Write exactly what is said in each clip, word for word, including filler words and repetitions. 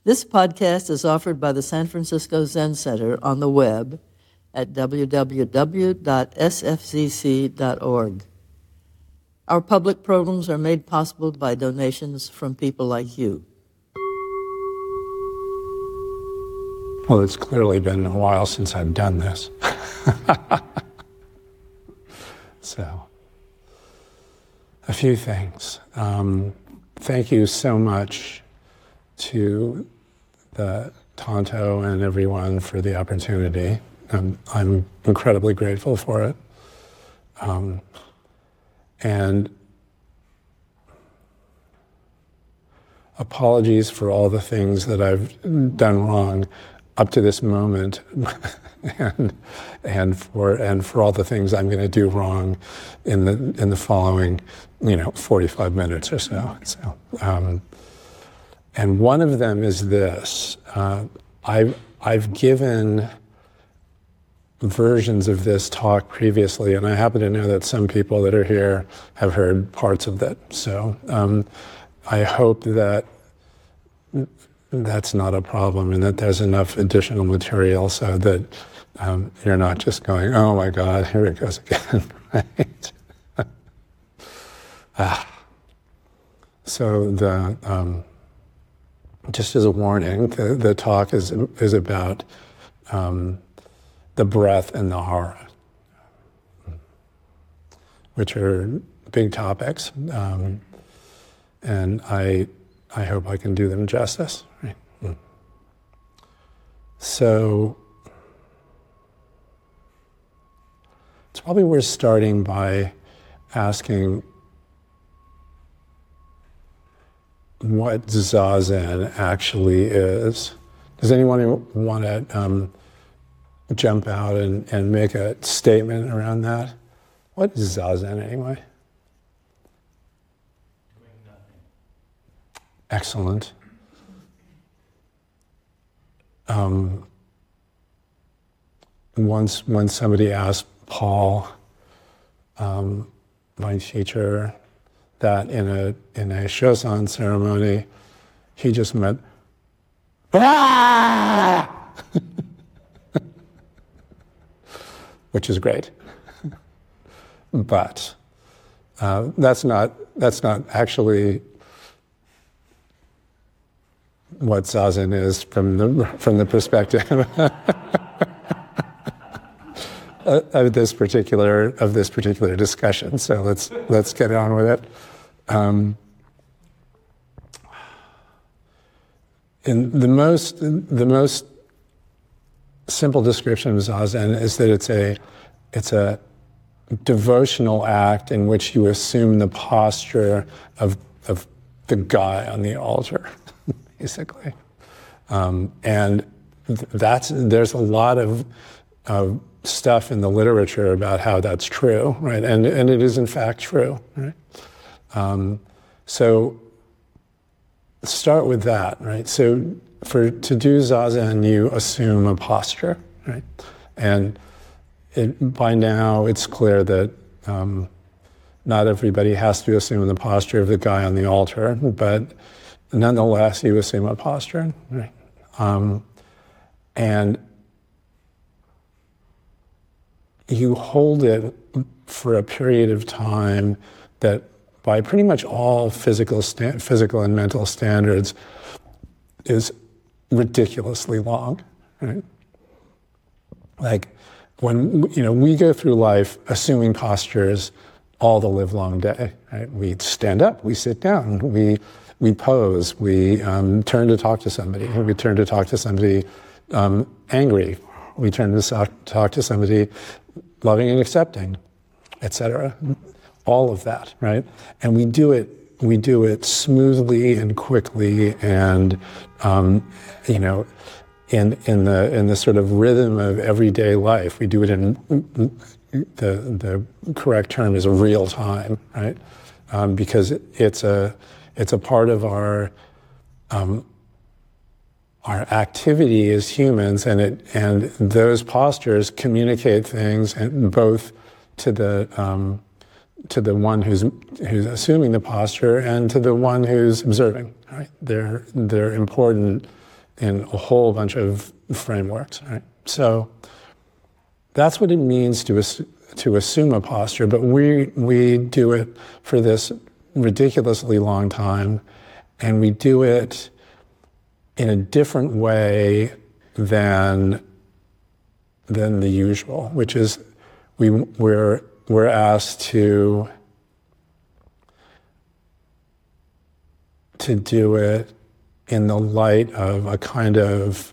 This podcast is offered by the San Francisco Zen Center on the web at w w w dot s f z c dot org. Our public programs are made possible by donations from people like you. Well, it's clearly been a while since I've done this. So, a few things. Um, thank you so much to the Tonto and everyone for the opportunity. Um, I'm incredibly grateful for it. Um, and apologies for all the things that I've done wrong up to this moment, and and for and for all the things I'm going to do wrong in the in the following, you know, forty-five minutes or so. So, um, and one of them is this: uh, I've I've given versions of this talk previously, and I happen to know that some people that are here have heard parts of it. So, um, I hope that that's not a problem, and that there's enough additional material so that um, you're not just going, oh my God, here it goes again, right? ah. So the um, just as a warning, the, the talk is is about um, the breath and the hara, which are big topics, um, and I. I hope I can do them justice. Right? Mm. So it's probably worth starting by asking what Zazen actually is. Does anyone want to um, jump out and, and make a statement around that? What is Zazen anyway? Excellent. Um, once, when somebody asked Paul, um, my teacher, that in a in a Shozan ceremony, he just went, ah! which is great. But uh, that's not that's not actually what Zazen is from the from the perspective of this particular of this particular discussion. So let's let's get on with it. Um, in the most the most simple description of Zazen is that it's a it's a devotional act in which you assume the posture of of the guy on the altar. Basically, um, and th- that's there's a lot of uh, stuff in the literature about how that's true, right? And and it is in fact true, right? Um, so start with that, right? So for to do Zazen, you assume a posture, right? And it, by now it's clear that um, not everybody has to assume the posture of the guy on the altar, but nonetheless, you assume a posture, right? Um, and you hold it for a period of time that, by pretty much all physical, sta- physical and mental standards, is ridiculously long, right? Like when you know we go through life assuming postures all the livelong day, right? We stand up, we sit down, we. We pose, we um, turn to talk to somebody, we turn to talk to somebody um, angry, we turn to talk, talk to somebody loving and accepting, et cetera. All of that, right? And we do it, we do it smoothly and quickly, and um, you know, in in the in the sort of rhythm of everyday life. We do it in the the correct term is real time, right? Um, because it, it's a It's a part of our um, our activity as humans, and it and those postures communicate things, and both to the um, to the one who's who's assuming the posture and to the one who's observing. Right? They're they're important in a whole bunch of frameworks, right? So that's what it means to ass- to assume a posture, but we we do it for this ridiculously long time, and we do it in a different way than than the usual, which is we we're we're asked to to do it in the light of a kind of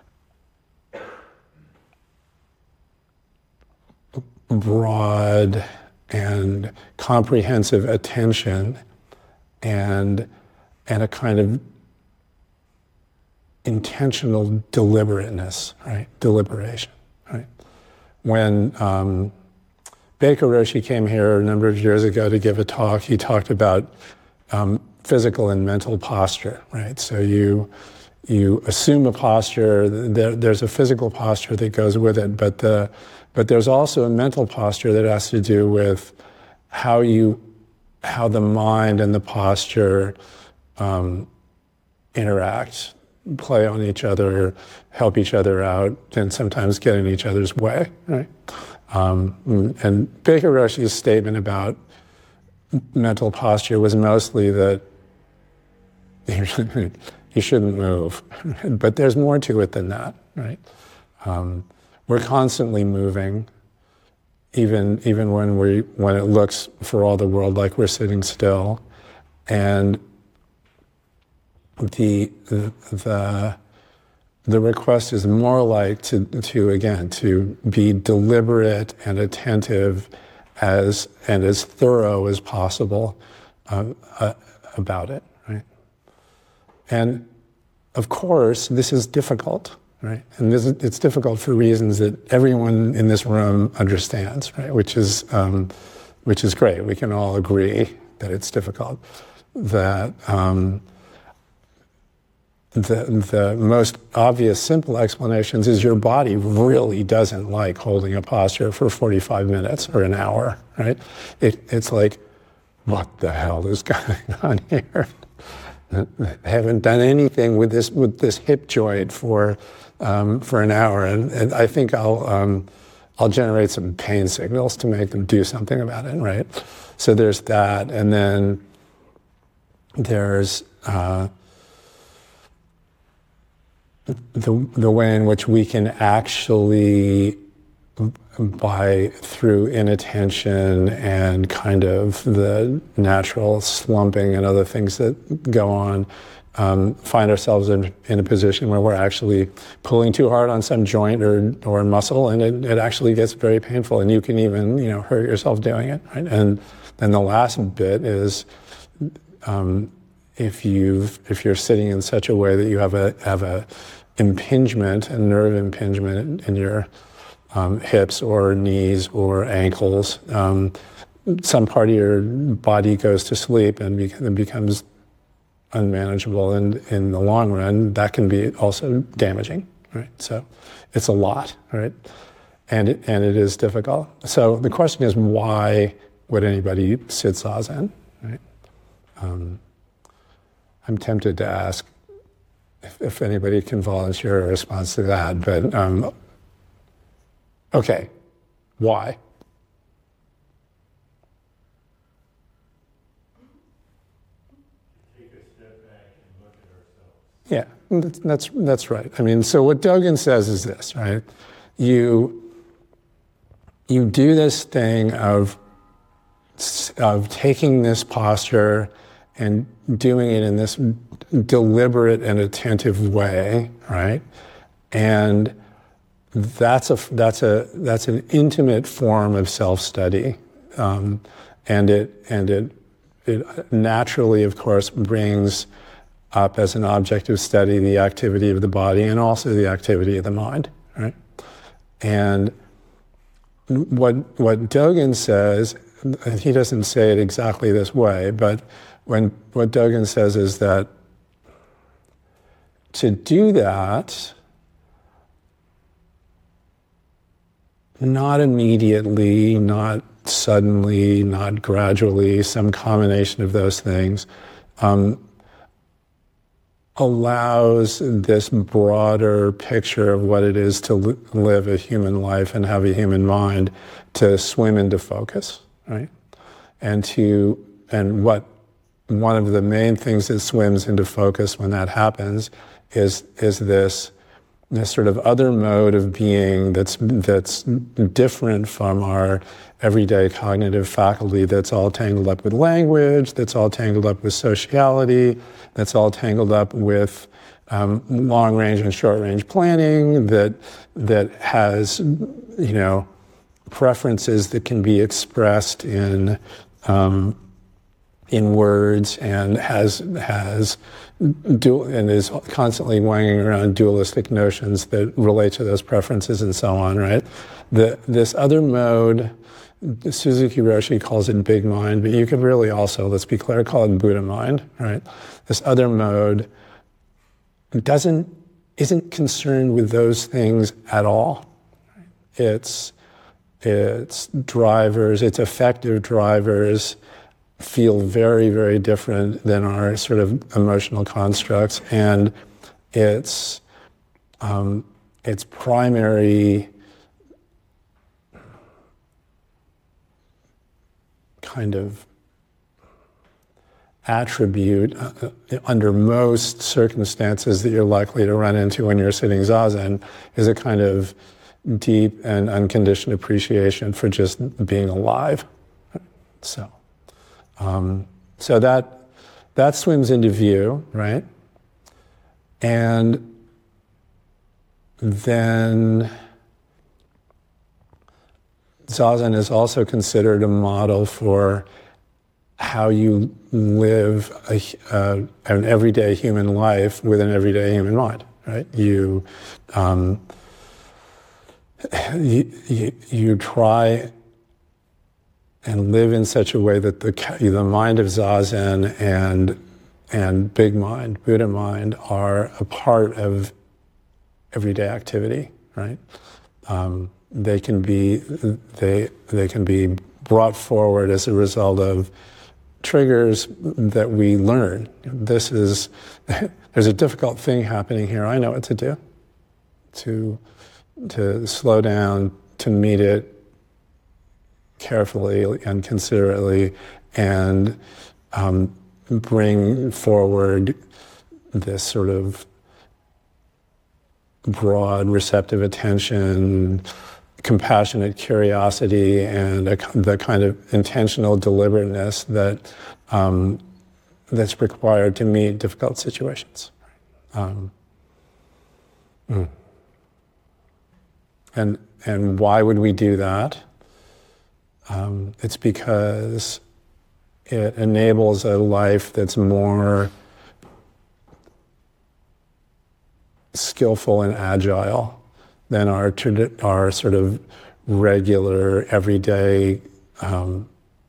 broad and comprehensive attention and and a kind of intentional deliberateness, right? Deliberation, right? When um, Baker Roshi came here a number of years ago to give a talk, he talked about um, physical and mental posture, right? So you you assume a posture. There, there's a physical posture that goes with it, but the but there's also a mental posture that has to do with how you how the mind and the posture um, interact, play on each other, help each other out, and sometimes get in each other's way, right? Um, and Baker Roshi's statement about mental posture was mostly that you shouldn't move. But there's more to it than that, right? Um, we're constantly moving, even even when we when it looks for all the world like we're sitting still, and the the the request is more like to to again to be deliberate and attentive as and as thorough as possible um, uh, about it, right? And of course, this is difficult, right? And this is, it's difficult for reasons that everyone in this room understands, right? Which is um, which is great. We can all agree that it's difficult. That um, the the most obvious, simple explanations is your body really doesn't like holding a posture for forty-five minutes or an hour, right? It, it's like, what the hell is going on here? I haven't done anything with this with this hip joint for um, for an hour, and, and I think I'll um, I'll generate some pain signals to make them do something about it, right? So there's that, and then there's uh, the the way in which we can actually, by through inattention and kind of the natural slumping and other things that go on, um, find ourselves in, in a position where we're actually pulling too hard on some joint or or muscle, and it, it actually gets very painful, and you can even you know hurt yourself doing it. Right? And then the last bit is um, if you if you're sitting in such a way that you have a have a impingement, a nerve impingement in your Um, hips or knees or ankles, um, some part of your body goes to sleep and be- and becomes unmanageable, and in the long run, that can be also damaging, right? So it's a lot, right? And it, and it is difficult. So the question is, why would anybody sit zazen, right? Um, I'm tempted to ask if, if anybody can volunteer a response to that, but um, okay, why? Take a step back and look at ourselves. Yeah, that's, that's that's right. I mean, so what Dogen says is this, right? You you do this thing of of taking this posture and doing it in this deliberate and attentive way, right? And That's a that's a that's an intimate form of self-study, um, and it and it it naturally, of course, brings up as an object of study the activity of the body and also the activity of the mind, right? And what what Dogen says, he doesn't say it exactly this way, but when what Dogen says is that to do that, not immediately, not suddenly, not gradually, some combination of those things, um, allows this broader picture of what it is to li- live a human life and have a human mind to swim into focus, right? And to, and what, one of the main things that swims into focus when that happens is, is this, this sort of other mode of being that's, that's different from our everyday cognitive faculty, that's all tangled up with language, that's all tangled up with sociality, that's all tangled up with um, long-range and short-range planning, that that has, you know, preferences that can be expressed in um, in words, and has has dual, and is constantly wanging around dualistic notions that relate to those preferences and so on. Right? The this other mode, Suzuki Roshi calls it big mind, but you could really also, let's be clear, call it Buddha mind, right? This other mode doesn't, isn't concerned with those things at all. Its, its drivers, its effective drivers feel very, very different than our sort of emotional constructs, and its, um, its primary kind of attribute uh, under most circumstances that you're likely to run into when you're sitting zazen is a kind of deep and unconditioned appreciation for just being alive. So, um, so that that swims into view, right? And then Zazen is also considered a model for how you live a, uh, an everyday human life with an everyday human mind, right? You, um, you, you, you try and live in such a way that the the mind of Zazen and and big mind, Buddha mind, are a part of everyday activity, right? Um, they can be they they can be brought forward as a result of triggers that we learn. This is there's a difficult thing happening here. I know what to do. To to slow down, to meet it carefully and considerately, and um, bring forward this sort of broad, receptive attention, compassionate curiosity, and a, the kind of intentional deliberateness that um, that's required to meet difficult situations. Um, mm. And and why would we do that? Um, it's because it enables a life that's more skillful and agile than our our sort of regular, everyday um,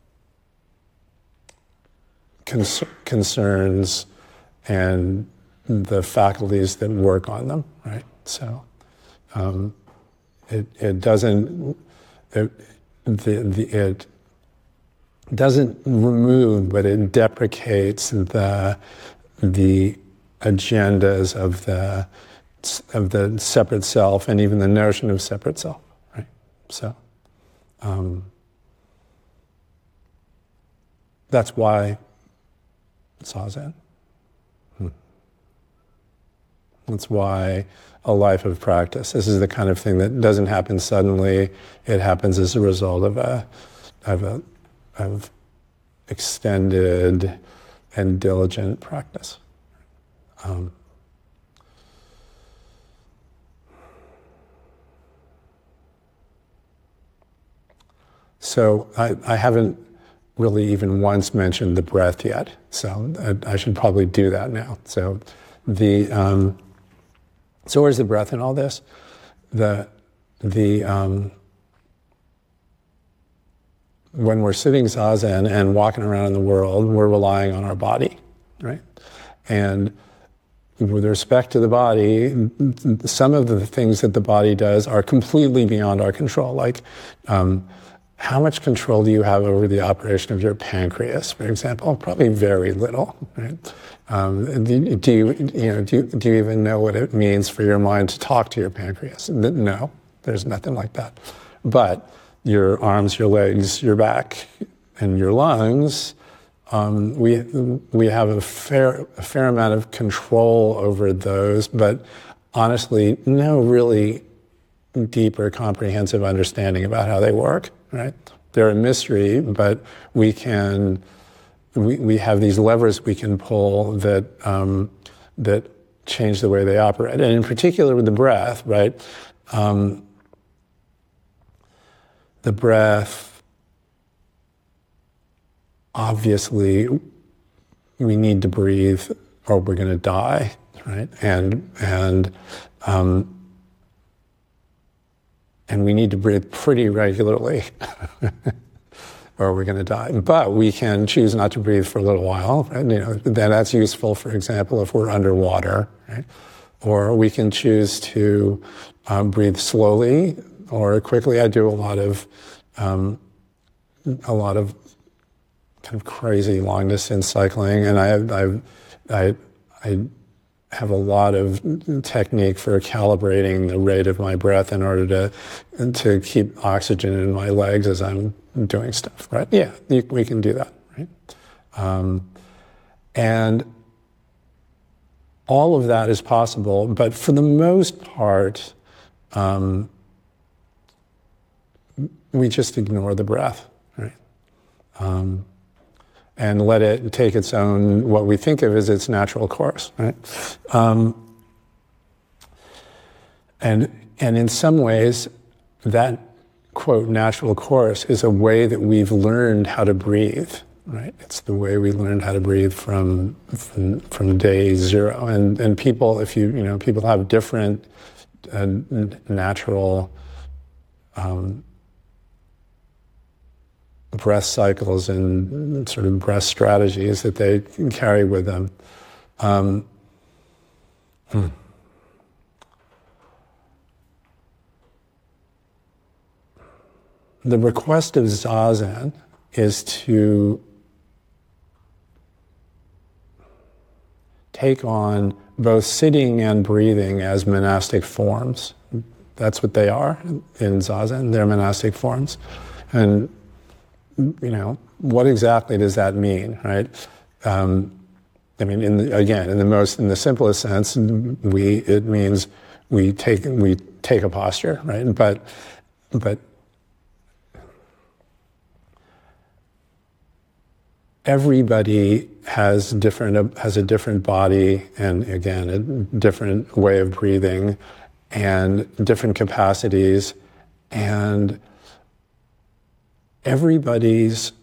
cons- concerns and the faculties that work on them, right? So um, it it doesn't it, the, the it doesn't remove, but it deprecates the the agendas of the of the separate self and even the notion of separate self, right? So um, that's why Zazen. Hmm. That's why a life of practice. This is the kind of thing that doesn't happen suddenly. It happens as a result of a of a of extended and diligent practice. Um, so I, I haven't really even once mentioned the breath yet. So I, I should probably do that now. So the um, so where's the breath in all this? The the um, when we're sitting zazen and walking around in the world, we're relying on our body, right? And with respect to the body, some of the things that the body does are completely beyond our control, like um, how much control do you have over the operation of your pancreas, for example? Probably very little, right? Um, do, do you, you know, do you, do you even know what it means for your mind to talk to your pancreas? No, there's nothing like that. But your arms, your legs, your back, and your lungs, um, we we have a fair a fair amount of control over those, but honestly, no really deep or comprehensive understanding about how they work. Right? They're a mystery, but we can we we have these levers we can pull that um, that change the way they operate, and in particular with the breath, right? Um, the breath, obviously, we need to breathe, or we're going to die, right? And and um, and we need to breathe pretty regularly, or we're going to die. But we can choose not to breathe for a little while, and you know, then that's useful. For example, if we're underwater, right? Or we can choose to um, breathe slowly or quickly. I do a lot of um, a lot of kind of crazy long distance cycling, and I I I I have a lot of technique for calibrating the rate of my breath in order to to keep oxygen in my legs as I'm doing stuff. Right? Yeah, you, we can do that. Right? Um, and all of that is possible, but for the most part, um, we just ignore the breath, right? Um, and let it take its own, what we think of as its natural course, right? Um, and and in some ways, that, quote, natural course is a way that we've learned how to breathe, right? It's the way we learned how to breathe from from, from day zero. And and people, if you you know, people have different uh, natural um, breath cycles and sort of breath strategies that they carry with them. Um, hmm. The request of Zazen is to take on both sitting and breathing as monastic forms. That's what they are in Zazen, they're monastic forms. And you know, what exactly does that mean, right? Um, I mean, in the, again, in the most, in the simplest sense, we it means we take we take a posture, right? But but everybody has different has a different body, and again, a different way of breathing, and different capacities, and everybody's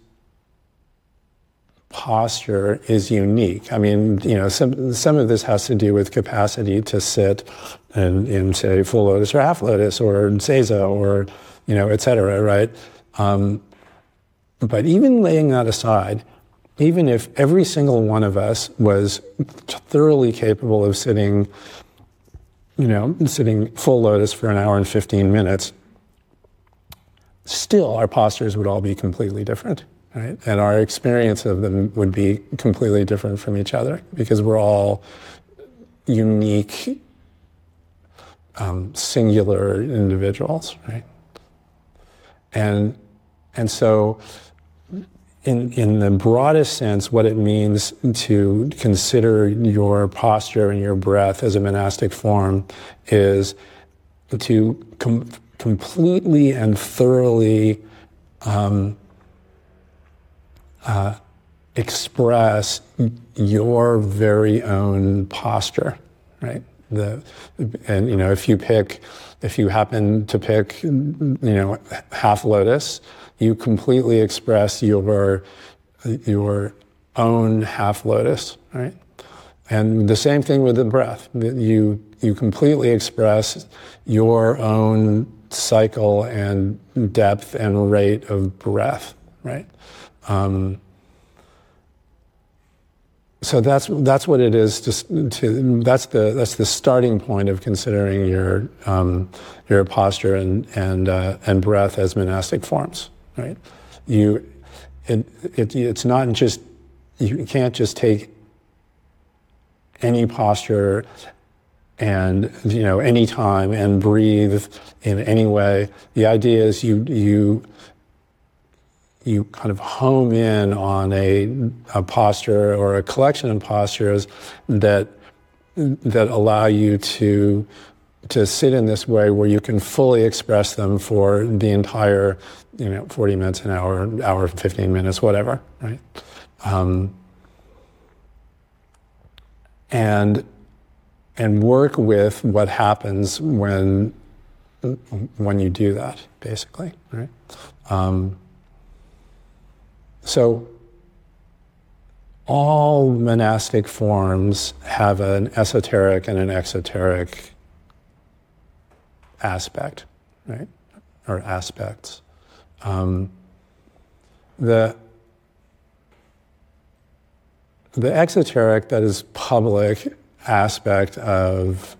posture is unique. I mean, you know, some some of this has to do with capacity to sit in, in say, full lotus or half lotus or seiza or, you know, et cetera, right? Um, but even laying that aside, even if every single one of us was thoroughly capable of sitting, you know, sitting full lotus for an hour and fifteen minutes, still, our postures would all be completely different, right? And our experience of them would be completely different from each other because we're all unique, um, singular individuals, right? And and so, in in the broadest sense, what it means to consider your posture and your breath as a monastic form is to com- completely and thoroughly um, uh, express your very own posture, right? The and you know if you pick, if you happen to pick, you know, half lotus, you completely express your your own half lotus, right? And the same thing with the breath. You you completely express your own cycle and depth and rate of breath, right? Um, so that's that's what it is. Just to that's the that's the starting point of considering your um, your posture and and uh, and breath as monastic forms. right? You, it, it, it's not just, you can't just take any posture and, you know, any time and breathe in any way. The idea is you, you, you kind of home in on a, a posture or a collection of postures that, that allow you to, to sit in this way where you can fully express them for the entire, you know, forty minutes, an hour, hour, fifteen minutes, whatever, right? Um, and, and work with what happens when, when you do that, basically, right? Um, so, all monastic forms have an esoteric and an exoteric aspect, right? Or aspects. Um, the, the exoteric, that is public aspect of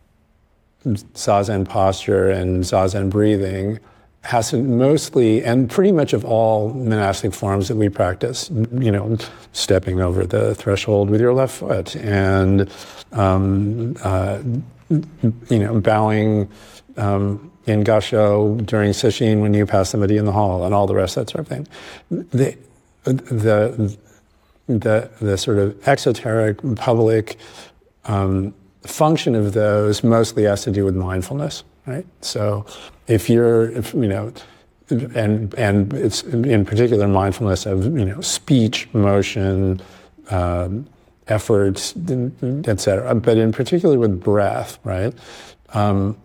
Zazen posture and Zazen breathing has to mostly, and pretty much of all monastic forms that we practice, you know, stepping over the threshold with your left foot and, um, uh, you know, bowing um, in gasho during sesshin when you pass somebody in the hall and all the rest of that sort of thing. The, the, the, the sort of exoteric public um, function of those mostly has to do with mindfulness, right? So if you're, if, you know, and and it's in particular mindfulness of, you know, speech, motion, um, efforts, et cetera. But in particular with breath, right? Um,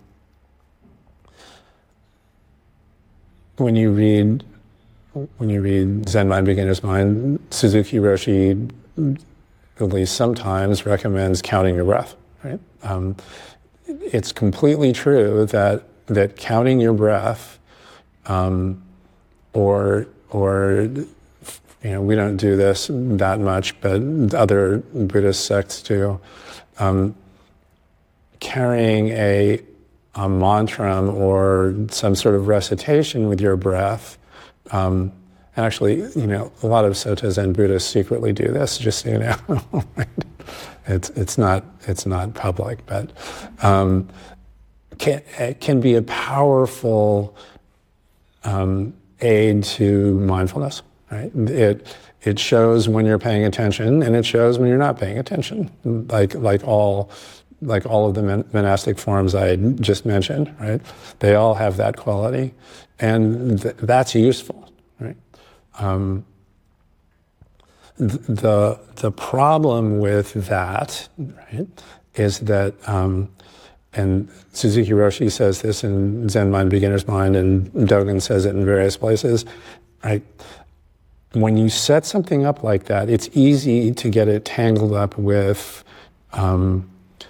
when you read when you read Zen Mind, Beginner's Mind, Suzuki Roshi at least sometimes recommends counting your breath, right? Um, it's completely true that that counting your breath, um, or or you know, we don't do this that much, but other Buddhist sects do. Um, carrying a, a mantra or some sort of recitation with your breath. Um, actually, you know, a lot of Soto Zen Buddhists secretly do this, just so you know. it's it's not it's not public, but um, can it can be a powerful um, aid to mindfulness. Right? It it shows when you're paying attention, and it shows when you're not paying attention. Like like all like all of the monastic forms I just mentioned, right? They all have that quality, and th- that's useful, right? Um, th- the the problem with that, right, is that, um, and Suzuki Roshi says this in Zen Mind, Beginner's Mind, and Dogen says it in various places, right? When you set something up like that, it's easy to get it tangled up with um,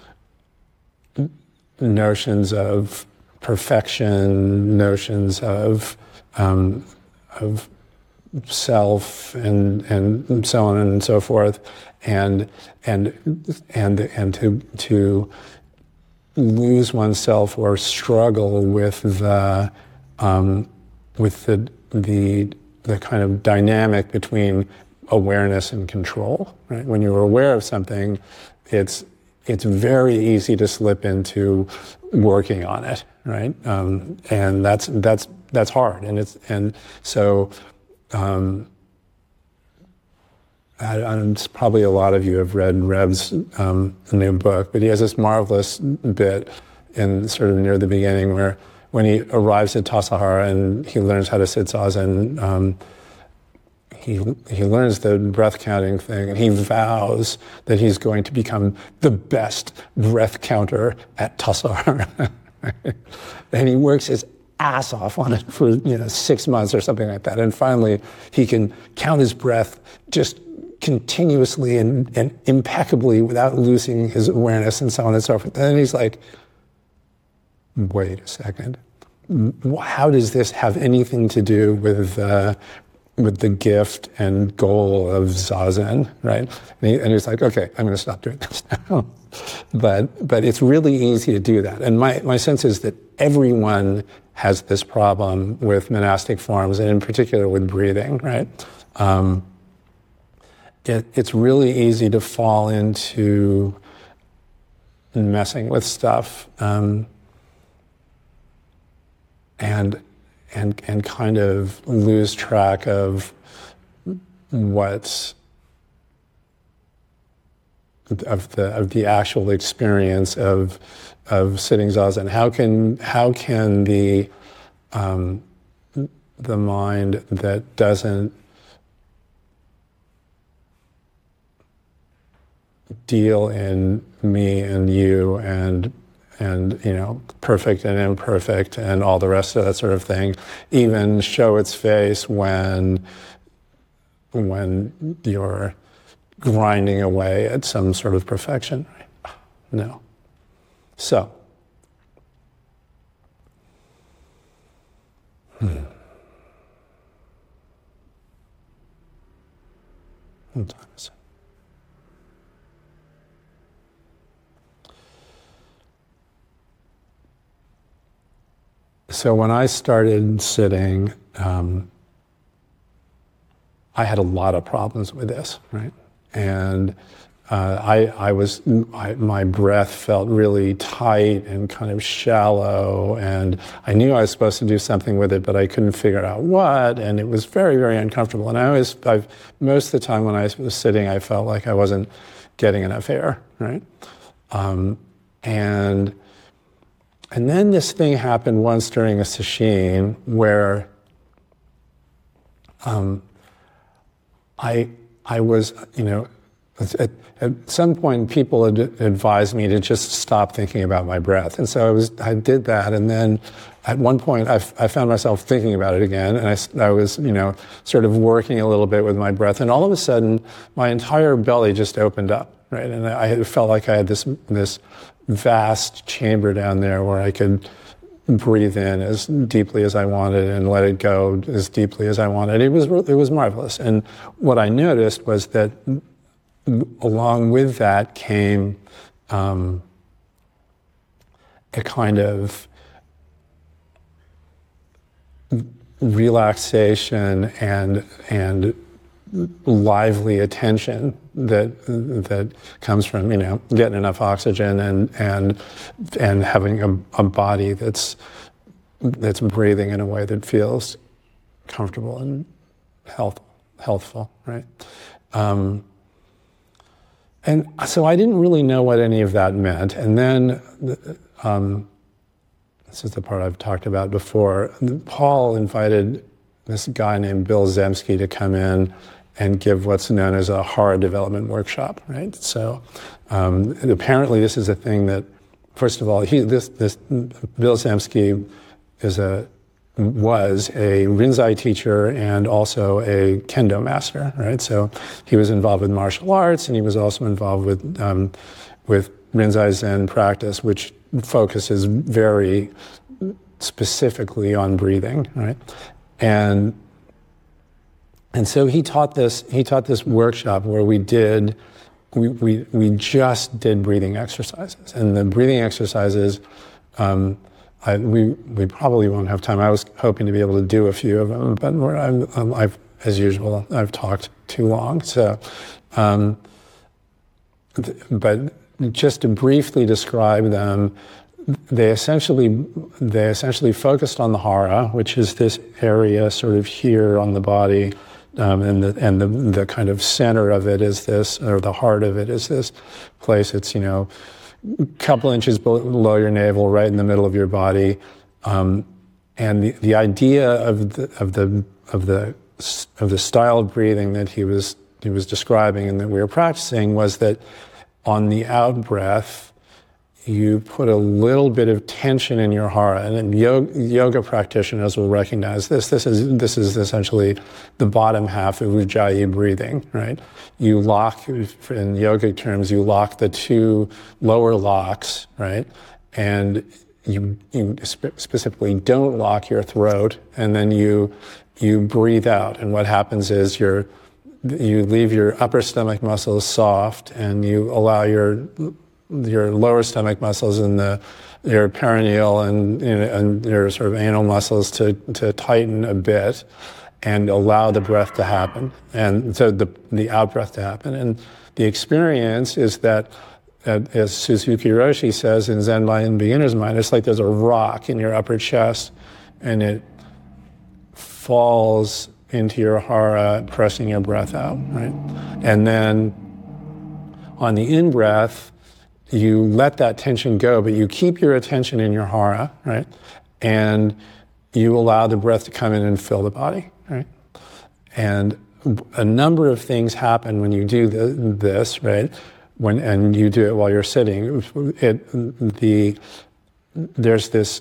notions of perfection, notions of um, of self, and and so on and so forth, and and and and to to lose oneself or struggle with the um, with the the the kind of dynamic between awareness and control, right? When you're aware of something, it's it's very easy to slip into working on it, right? Um, and that's that's that's hard, and it's and so um, I, and probably a lot of you have read Reb's um, new book, but he has this marvelous bit in sort of near the beginning where, when he arrives at Tassajara and he learns how to sit zazen, um, he he learns the breath counting thing, and he vows that he's going to become the best breath counter at Tassajara. And he works his ass off on it for, you know, six months or something like that. And finally, he can count his breath just continuously and, and impeccably without losing his awareness and so on and so forth. And then he's like, wait a second. How does this have anything to do with uh, with the gift and goal of Zazen, right? And, he, and he's like, okay, I'm going to stop doing this now. but but it's really easy to do that. And my, my sense is that everyone has this problem with monastic forms, and in particular with breathing, right? Um, it, it's really easy to fall into messing with stuff, um, and and and kind of lose track of what's of the of the actual experience of of sitting zazen. How can how can the um, the mind that doesn't deal in me and you and and you know perfect and imperfect and all the rest of that sort of thing even show its face when when you're grinding away at some sort of perfection? No. So, hmm. What time is it? So when I started sitting, um, I had a lot of problems with this, right? And uh, I, I was, I, my breath felt really tight and kind of shallow, and I knew I was supposed to do something with it, but I couldn't figure out what, and it was very, very uncomfortable. And I always, I've, most of the time when I was sitting, I felt like I wasn't getting enough air, right? Um, and and then this thing happened once during a sesshin where um, I I was, you know, at, at some point people had advised me to just stop thinking about my breath. And so I was, I did that. And then at one point I, I found myself thinking about it again. And I, I was, you know, sort of working a little bit with my breath. And all of a sudden my entire belly just opened up, right? And I felt like I had this, this vast chamber down there where I could breathe in as deeply as I wanted and let it go as deeply as I wanted. It was it was marvelous. And what I noticed was that along with that came um, a kind of relaxation and and lively attention that that comes from, you know, getting enough oxygen and and and having a, a body that's that's breathing in a way that feels comfortable and health healthful, right? Um, and so I didn't really know what any of that meant. And then um, this is the part I've talked about before. Paul invited this guy named Bill Zemsky to come in and give what's known as a hara development workshop, right? So um, apparently this is a thing that, first of all, he, this, this Bill Zemsky is a, was a Rinzai teacher and also a kendo master, right? So he was involved with martial arts, and he was also involved with, um, with Rinzai Zen practice, which focuses very specifically on breathing, right? And And so he taught this. He taught this workshop where we did, we we we just did breathing exercises, and the breathing exercises, um, I, we we probably won't have time. I was hoping to be able to do a few of them, but we're, I'm, um, I've, as usual, I've talked too long. So, um, th- but just to briefly describe them, they essentially they essentially focused on the hara, which is this area sort of here on the body. Um, and the and the the kind of center of it is this, or the heart of it is this place. It's, you know, a couple inches below your navel, right in the middle of your body. Um, and the, the idea of the of the of the of the style of breathing that he was he was describing and that we were practicing was that on the out breath, you put a little bit of tension in your hara, and yoga, yoga practitioners will recognize this. This is this is essentially the bottom half of Ujjayi breathing, right? You lock, in yogic terms, you lock the two lower locks, right? And you you specifically don't lock your throat, and then you you breathe out. And what happens is you're you leave your upper stomach muscles soft, and you allow your your lower stomach muscles and the your perineal and, you know, and your sort of anal muscles to, to tighten a bit and allow the breath to happen, and so the, the out-breath to happen. And the experience is that, uh, as Suzuki Roshi says in Zen Mind Beginner's Mind, it's like there's a rock in your upper chest, and it falls into your hara, pressing your breath out, right? And then on the in-breath, you let that tension go, but you keep your attention in your hara, right? And you allow the breath to come in and fill the body, right? And a number of things happen when you do the, this, right? When and you do it while you're sitting. It the there's this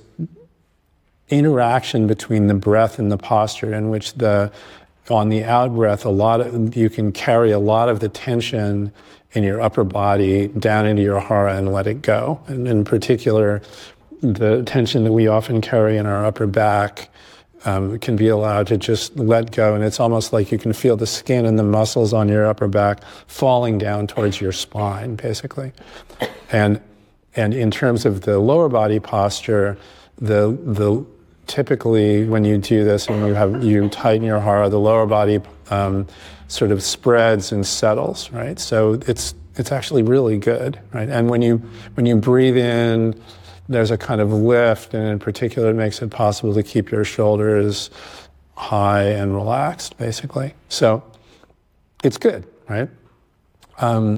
interaction between the breath and the posture, in which the on the out breath, a lot of you can carry a lot of the tension in your upper body down into your hara and let it go. And in particular, the tension that we often carry in our upper back um, can be allowed to just let go. And it's almost like you can feel the skin and the muscles on your upper back falling down towards your spine, basically. And and in terms of the lower body posture, the the typically when you do this and you have you tighten your hara, the lower body um, sort of spreads and settles, right? So it's it's actually really good, right? And when you when you breathe in, there's a kind of lift, and in particular, it makes it possible to keep your shoulders high and relaxed, basically. So it's good, right? Um,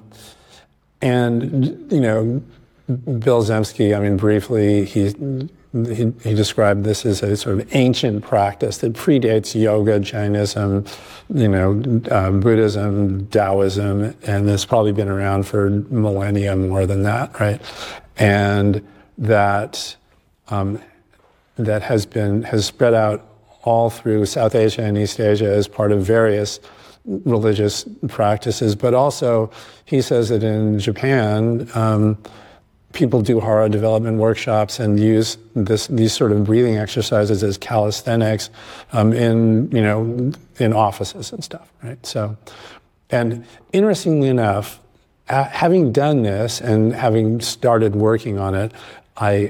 and you know, Bill Zemsky, I mean, briefly, he. He, he described this as a sort of ancient practice that predates yoga, Jainism, you know, um, Buddhism, Taoism, and it's probably been around for millennia more than that, right? And that um, that has been has spread out all through South Asia and East Asia as part of various religious practices, but also he says that in Japan. Um, People do hara development workshops and use this, these sort of breathing exercises as calisthenics um, in, you know, in offices and stuff, right? So, and interestingly enough, uh, having done this and having started working on it, I,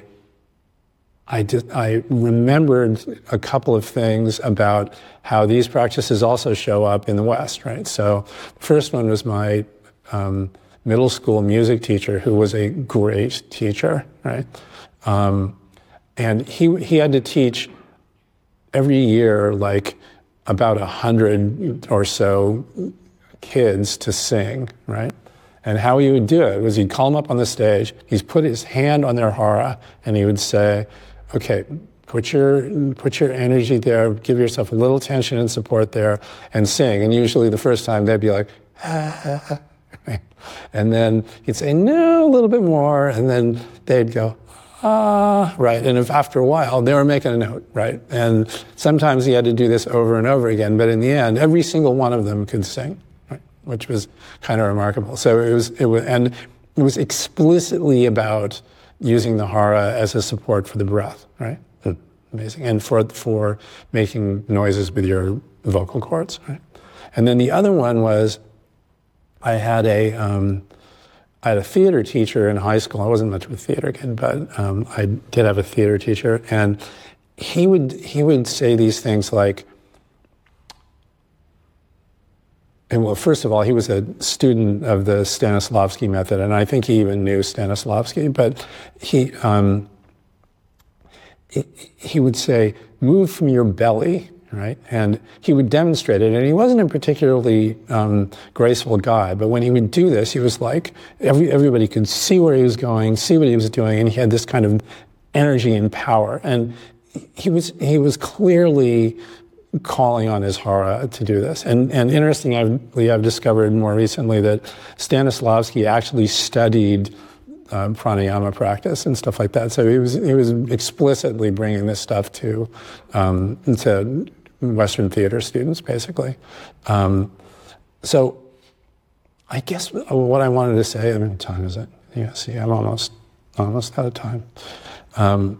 I did, I remembered a couple of things about how these practices also show up in the West, right? So, the first one was my um, middle school music teacher, who was a great teacher, right? Um, and he he had to teach every year like about a hundred or so kids to sing, right? And how he would do it was he'd call them up on the stage, he'd put his hand on their hara, and he would say, okay, put your put your energy there, give yourself a little tension and support there, and sing. And usually the first time they'd be like, ah, ah, ah. And then he'd say, no, a little bit more. And then they'd go, ah, right. And if after a while, they were making a note, right? And sometimes he had to do this over and over again. But in the end, every single one of them could sing, right? Which was kind of remarkable. So it was, it was, and it was explicitly about using the hara as a support for the breath, right? Amazing. And for, for making noises with your vocal cords, right? And then the other one was, I had a, um, I had a theater teacher in high school. I wasn't much of a theater kid, but um, I did have a theater teacher, and he would he would say these things like, and well, first of all, he was a student of the Stanislavski method, and I think he even knew Stanislavski, but he um, he, he would say, move from your belly. Right, and he would demonstrate it, and he wasn't a particularly um, graceful guy, but when he would do this, he was like, every, everybody could see where he was going, see what he was doing, and he had this kind of energy and power, and he was he was clearly calling on his hara to do this. And, and interestingly, I've discovered more recently that Stanislavski actually studied um, pranayama practice and stuff like that, so he was he was explicitly bringing this stuff to um, to Western theater students, basically. Um, so I guess what I wanted to say, I mean, what time is it? Yeah, see, I'm almost, almost out of time, um,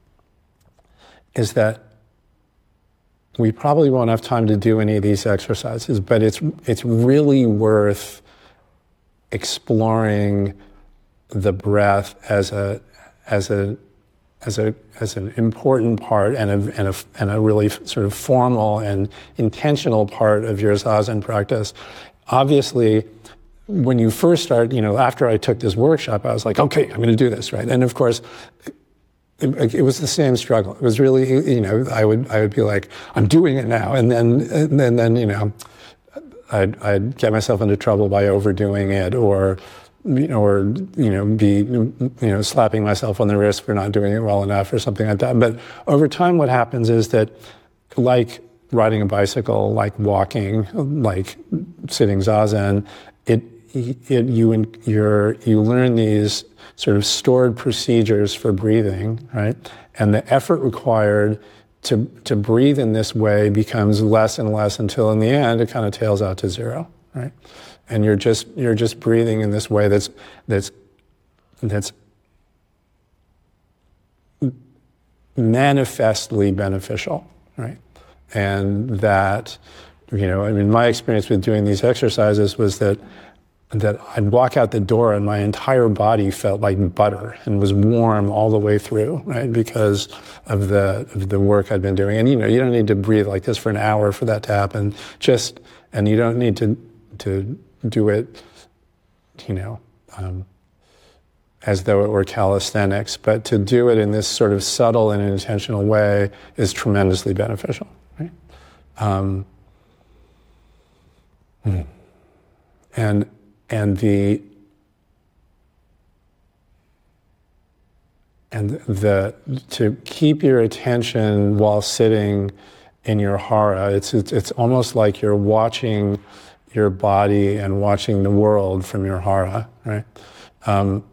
is that we probably won't have time to do any of these exercises, but it's it's really worth exploring the breath as a as a as a as an important part and a and a and a really sort of formal and intentional part of your Zazen practice. Obviously, when you first start, you know, after I took this workshop, I was like, okay, I'm going to do this, right? And of course, it, it was the same struggle. It was really, you know, I would I would be like, I'm doing it now, and then and then, then you know, I'd, I'd get myself into trouble by overdoing it, or you know, or you know, be you know, slapping myself on the wrist for not doing it well enough, or something like that. But over time, what happens is that, like riding a bicycle, like walking, like sitting Zazen, it it you you're you learn these sort of stored procedures for breathing, right? And the effort required to to breathe in this way becomes less and less until in the end it kind of tails out to zero, right? And you're just you're just breathing in this way that's that's that's manifestly beneficial, right? And that, you know, I mean, my experience with doing these exercises was that that I'd walk out the door and my entire body felt like butter and was warm all the way through, right? Because of the of the work I'd been doing. And you know, you don't need to breathe like this for an hour for that to happen. Just and you don't need to to do it, you know, um, as though it were calisthenics. But to do it in this sort of subtle and intentional way is tremendously beneficial, right? Um, and And the and the to keep your attention while sitting in your hara, it's it's, it's almost like you're watching your body and watching the world from your hara, right? Um,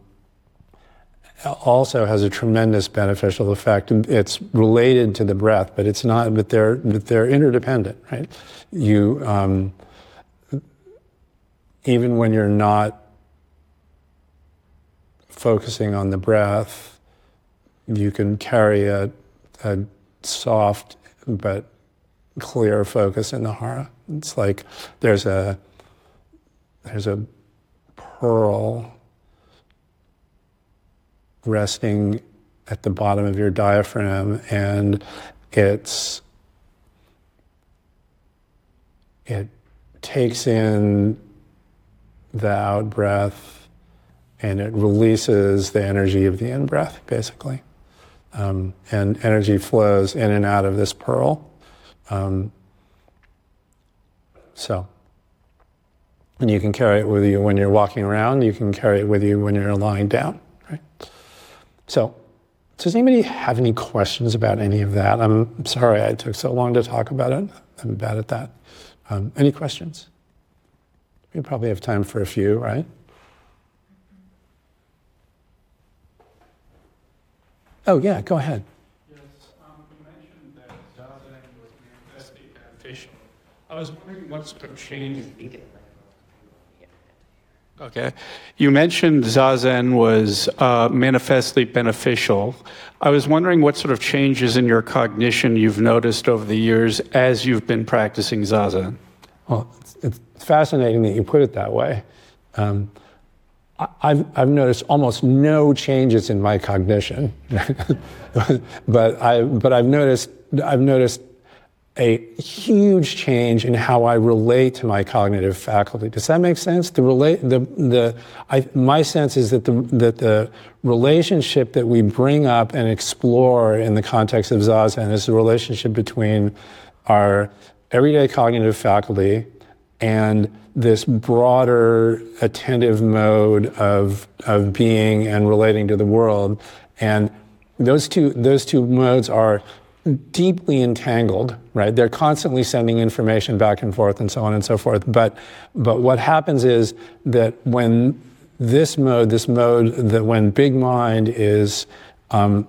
also has a tremendous beneficial effect. It's related to the breath, but it's not. But they're but they're interdependent, right? You. Um, Even when you're not focusing on the breath, you can carry a, a soft but clear focus in the hara. It's like there's a there's a pearl resting at the bottom of your diaphragm, and it's it takes in the out breath, and it releases the energy of the in breath, basically. Um, and energy flows in and out of this pearl. Um, so, and you can carry it with you when you're walking around. You can carry it with you when you're lying down, right? So, does anybody have any questions about any of that? I'm sorry I took so long to talk about it. I'm bad at that. Um, any questions? We probably have time for a few, right? Oh, yeah, go ahead. Yes, um, you mentioned that Zazen was manifestly beneficial. I was wondering what sort of change. Okay. You mentioned Zazen was uh, manifestly beneficial. I was wondering what sort of changes in your cognition you've noticed over the years as you've been practicing Zazen. Well, it's, it's fascinating that you put it that way. Um, I, I've, I've noticed almost no changes in my cognition, but I but I've noticed I've noticed a huge change in how I relate to my cognitive faculty. Does that make sense? The relate the the I, my sense is that the that the relationship that we bring up and explore in the context of Zazen is the relationship between our everyday cognitive faculty and this broader attentive mode of of being and relating to the world. And those two those two modes are deeply entangled, right? They're constantly sending information back and forth and so on and so forth. But but what happens is that when this mode, this mode that when big mind is um,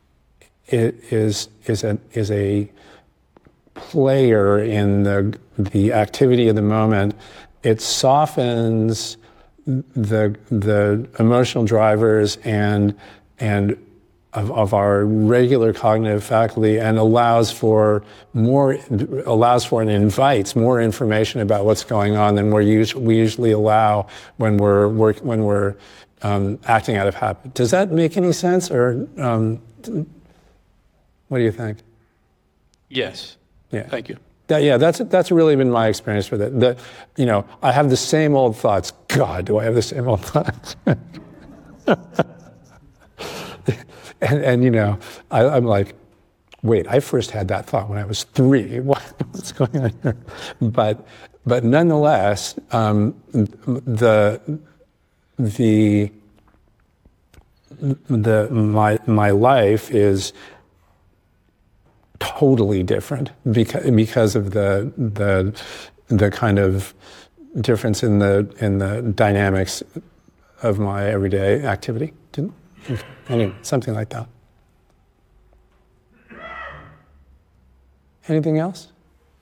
is is a is a player in the the activity of the moment, it softens the the emotional drivers and and of, of our regular cognitive faculty, and allows for more allows for and invites more information about what's going on than we're us- we usually allow when we're work, when we're um, acting out of habit. Does that make any sense, or um, what do you think? Yes. Yeah. Thank you. That, yeah, that's that's really been my experience with it. That, you know, I have the same old thoughts. God, do I have the same old thoughts? and, and you know, I, I'm like, wait, I first had that thought when I was three. What, what's going on here? But but nonetheless, um, the the the my my life is totally different because because of the the the kind of difference in the in the dynamics of my everyday activity. Didn't, anyway, something like that. Anything else?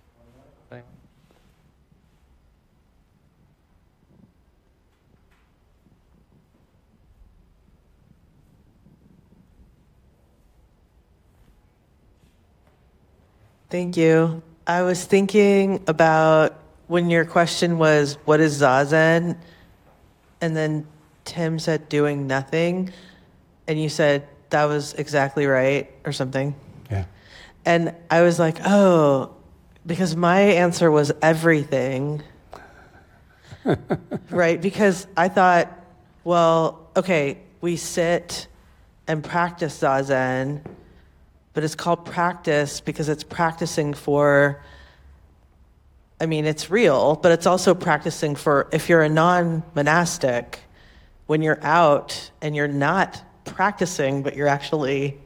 Thank you. I was thinking about when your question was, what is Zazen? And then Tim said, doing nothing. And you said, that was exactly right, or something. Yeah. And I was like, oh, because my answer was everything. Right? Because I thought, well, okay, we sit and practice Zazen, but it's called practice because it's practicing for, I mean, it's real, but it's also practicing for, if you're a non-monastic, when you're out and you're not practicing, but you're actually,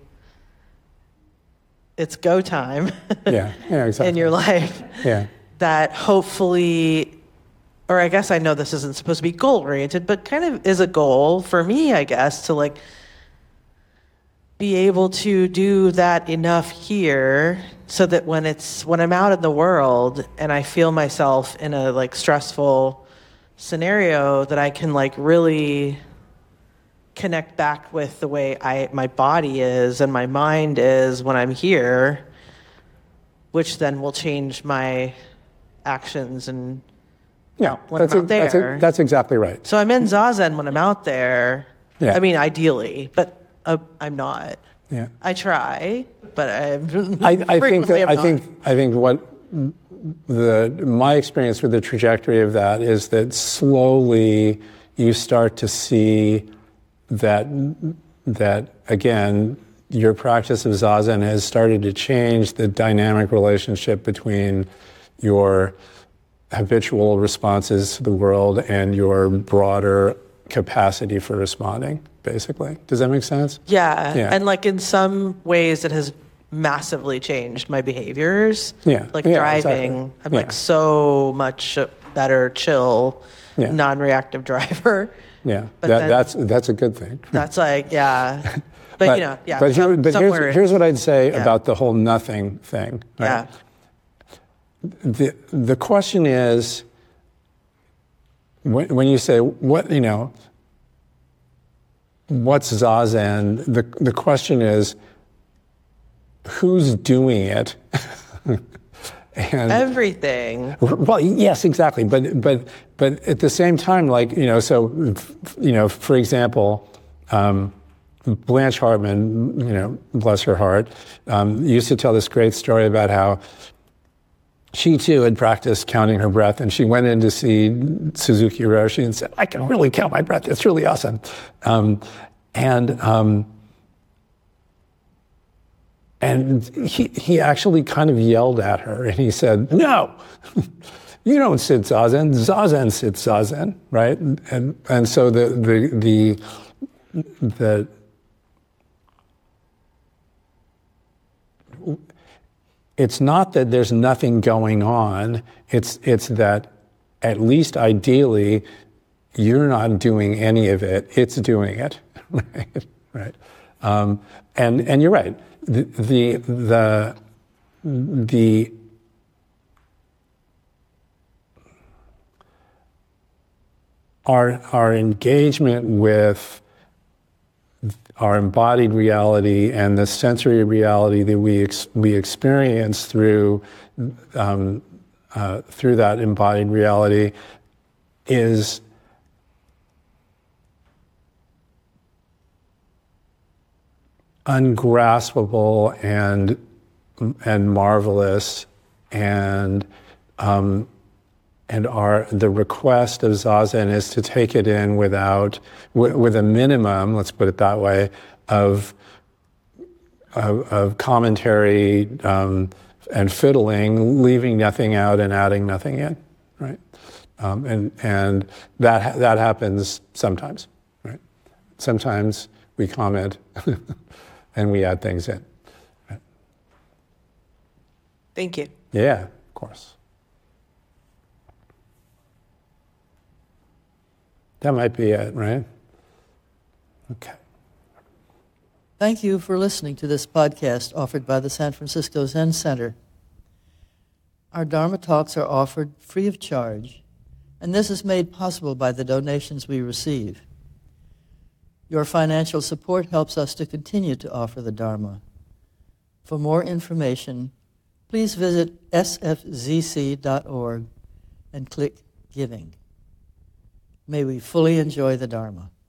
it's go time Yeah, yeah, exactly. in your life. Yeah. That hopefully, or I guess I know this isn't supposed to be goal-oriented, but kind of is a goal for me, I guess, to like, be able to do that enough here so that when it's when I'm out in the world and I feel myself in a like stressful scenario, that I can like really connect back with the way I my body is and my mind is when I'm here, which then will change my actions and Yeah, when that's, I'm a, out that's, a, there. that's exactly right. So I'm in Zazen when I'm out there. Yeah. I mean, ideally, but uh, I'm not. Yeah. I try, but I'm I, I think frequently that I'm I not. think I think what the my experience with the trajectory of that is that slowly you start to see that that again your practice of Zazen has started to change the dynamic relationship between your habitual responses to the world and your broader capacity for responding, basically. Does that make sense? Yeah. Yeah. And like in some ways it has massively changed my behaviors. Yeah. Like Yeah, driving, exactly. I'm Yeah. like so much better, chill, Yeah. non-reactive driver. Yeah, But that, then- that's that's a good thing. That's like, yeah. But, you know, yeah. But, here, some- but somewhere- here's, here's what I'd say yeah. about the whole nothing thing. Right? Yeah. The the question is, when, when you say what you know, what's Zazen? The the question is, who's doing it? And Everything. well, yes, exactly. But but but at the same time, like you know, so you know, for example, um, Blanche Hartman, you know, bless her heart, um, used to tell this great story about how she too had practiced counting her breath, and she went in to see Suzuki Roshi and said, "I can really count my breath. It's really awesome." Um, and um, And he, he actually kind of yelled at her, and he said, "No, you don't sit Zazen. Zazen sits Zazen, right?" And and so the the the the it's not that there's nothing going on. It's it's that at least ideally you're not doing any of it. It's doing it, right? Right. Um, and and you're right. The the the, the our our engagement with our embodied reality and the sensory reality that we ex, we experience through um, uh, through that embodied reality is ungraspable and and marvelous, and um, and our the request of Zazen is to take it in without w- with a minimum, let's put it that way, of of, of commentary um, and fiddling, leaving nothing out and adding nothing in, right? Um, and and that that happens sometimes, right? Sometimes we comment and we add things in. Right? Thank you. Yeah, of course. That might be it, right? Okay. Thank you for listening to this podcast offered by the San Francisco Zen Center. Our Dharma talks are offered free of charge, and this is made possible by the donations we receive. Your financial support helps us to continue to offer the Dharma. For more information, please visit s f z c dot org and click Giving. May we fully enjoy the Dharma.